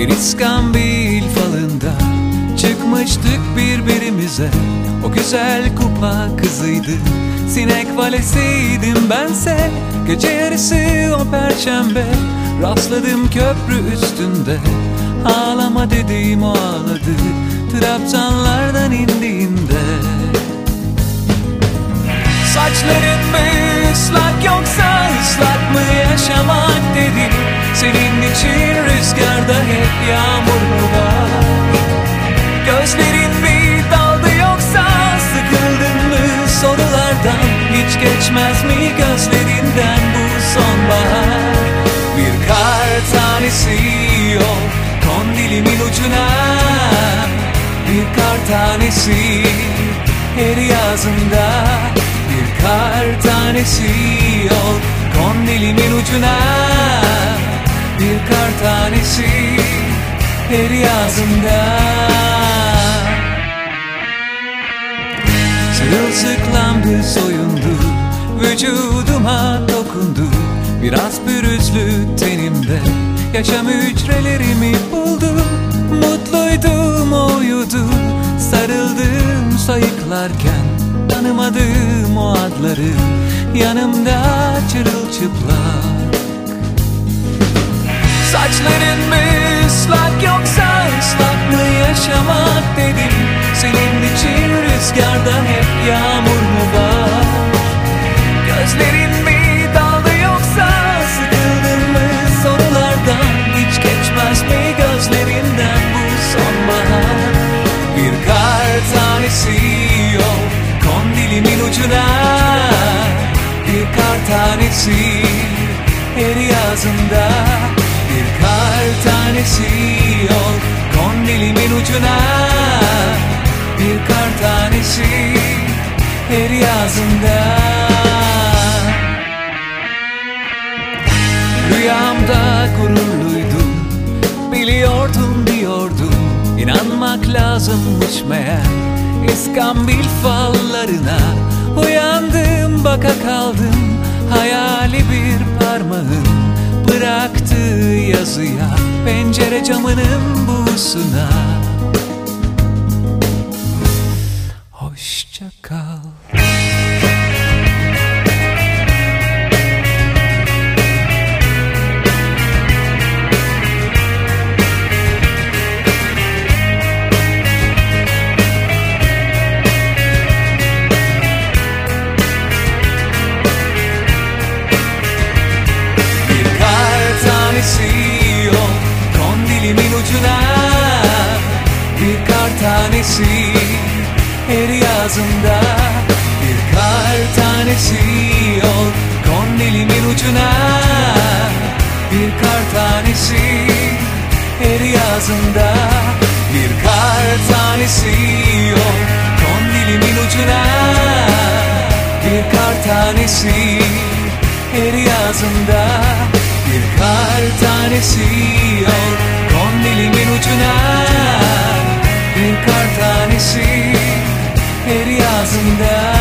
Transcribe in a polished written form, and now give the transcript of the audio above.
Bir iskambil falında çıkmıştık birbirimize. O güzel kupa kızıydı, sinek valesiydim bense. Gece yarısı o perşembe rastladım köprü üstünde. Ağlama dediğim o ağladı trabzanlardan indiğinde. Saçların mı ıslak yoksa ıslak mı yaşamak dedim. Senin için rüzgarda hep yağmur mu var? Gözlerin mi daldı yoksa sıkıldın mı sorulardan? Hiç geçmez mi gözlerinden bu sonbahar? Bir kar tanesi yol kondilimin ucuna. Bir kar tanesi her yazında. Bir kar tanesi yol kondilimin ucuna. Bir kar tanesi her yazında. Sırılsıklamdı, soyundu, vücuduma dokundu. Biraz pürüzlü tenimde yaşam hücrelerimi buldu. Mutluydum, o uyudu, sarıldım sayıklarken. Tanımadığım o adları yanımda çırılçıplak. Saçların mı ıslak yoksa ıslak mı yaşamak dedim. Senin için rüzgarda hep yağmur mu var? Gözlerin mi daldı yoksa sıkıldın mı sorulardan? Hiç geçmez mi gözlerinden bu sonbahar? Bir kar tanesi yol kondilimin ucuna. Bir kar tanesi her yazında. Bir kar tanesi yol kondilimin ucuna. Bir kar tanesi her yazında. Rüyamda gururluydum, biliyordum diyordum. İnanmak lazımmış meğer İskambil fallarına. Uyandım, baka kaldım, hayali bir parmağın bıraktığı yazıya, pencere camının buğusuna. Hoşça kal. Kondilimin ucuna. Bir kar tanesi her yazında. Bir kar tanesi yol kondilimin ucuna. Bir kar tanesi her yazında. Bir kar tanesi yol kondilimin ucuna. Bir kar tanesi her yazında. Bir kar tanesi yol kondilimin ucuna. Bir kar tanesi her yazında.